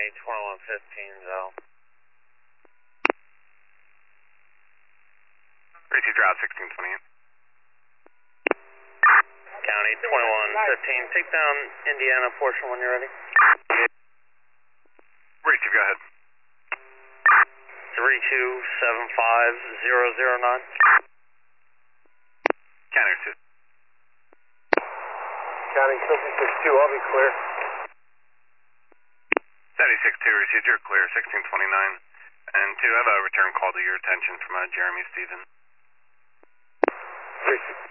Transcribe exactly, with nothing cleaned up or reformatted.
County twenty-one fifteen, Zell. Receive Drive sixteen twenty-eight. County twenty-one fifteen, take down Indiana portion when you're ready. Receive, go ahead. three two seven five zero zero nine. County receive. County seventy-six two, I'll be clear. seventy-six two, received, you're clear, sixteen twenty-nine. And two, I have a return call to your attention from uh, Jeremy Stevens. Receive.